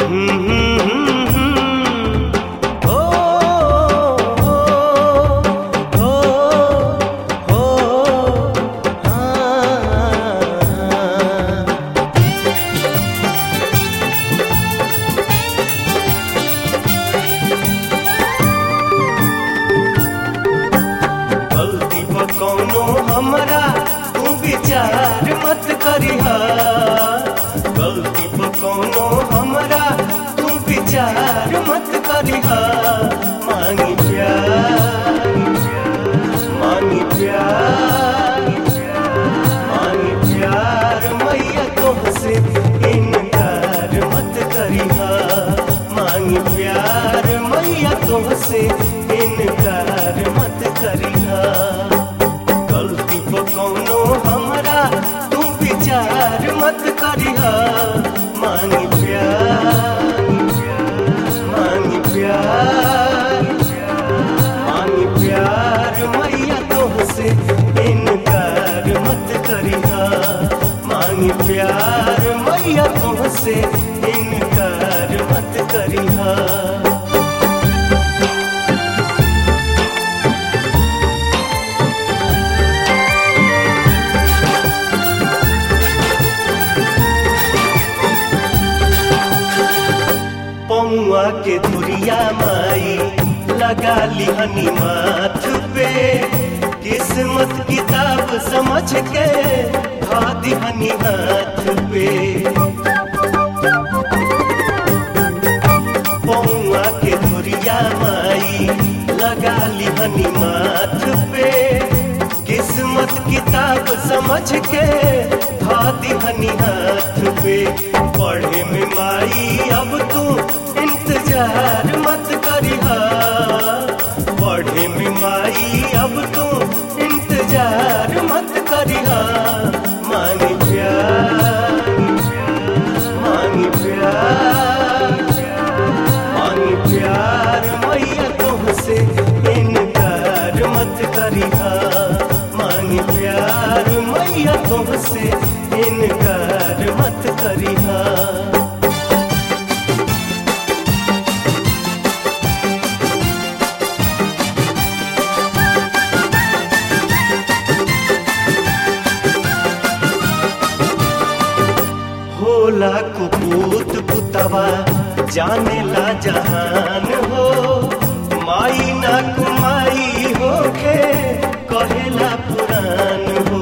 हमरा तू विचार मत करिहा, गलती पर कोनो हमरा तू विचार मत करिहा। मांगी प्यार मांगी प्यार मांगी प्यार मैया तुमसे इनकार मत करिहा। मांगी प्यार मैया तुमसे इनकार मत करिहा। गलती पर कोनो हमरा तू विचार मत करिहा। मांगी प्यार मांगी प्यार मांगी प्यार मैया तुमसे इनकार मत करिहा। मांगी प्यार मैया तुमसे इनकार मत करिहा। पौआ के धुरिया माई लगा लिहनी माथ पे, किस्मत किताब समझ के धा दिहनी हाथ पे। पौआ के धुरिया माई लगा लिहनी माथ पे, किस्मत किताब समझ के धा दिहनी हाथ पे। पढ़े में माई अब तू इंतजार मत करिहा। पढ़े में माई अब तू इंतजार मत करिहा। मांगी प्यार मांगी प्यार मांगी प्यार मैया तुमसे इनकार मत करिहा। मांगी प्यार मैया तुमसे इनकार मत करिहा। होला कुपूत पुतवा जाने ला जहान हो, माई ना कुमाई होके कहेला पुरान हो।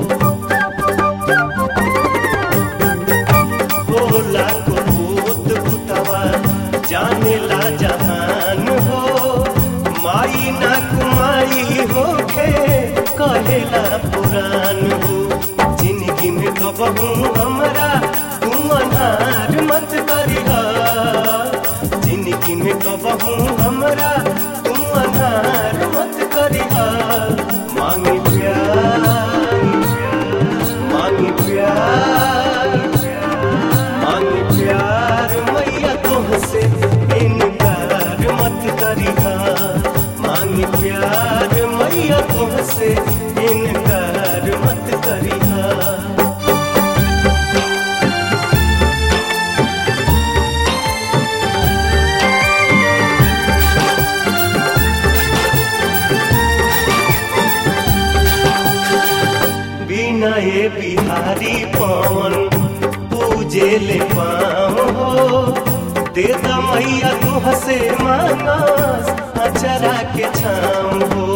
होला कुपूत पुतवा जाने ला जहान हो, माई ना कुमाई होके कहेला पुरान हो। जिंदगी में कबहू हमरा तू अनार मत करिहा। जिंदगी में कबहू हमरा तू अनार मत करिहा। मांगी प्यार मांगी प्यार मांगी प्यार मैया तुमसे इनकार मत करिहा। मांगी प्यार मैया तुमसे इनकार मत करिहा। नए बिहारी पवन पूजे ले पाओ हो, दे दा मैया तुहसे मानस अचरा के छाँव हो।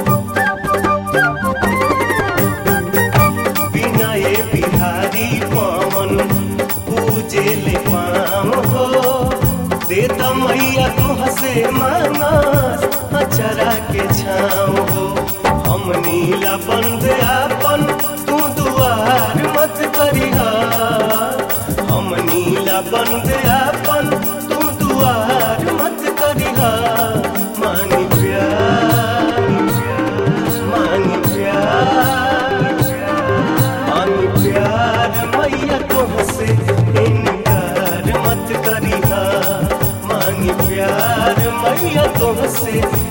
बिनाए बिहारी पवन पूजे ले पाओ हो, दे दा मैया तुहसे मानस अचरा के छाँव हो। हम नीला बंद आपन तू दुआर मत करिहा। हम नीला बंद आपन तू दुआर मत करिहा। मांगी प्यार मांगी प्यार मांगी प्यार मैया तुमसे इनकार मत करिहा। मांगी प्यार मैया तुमसे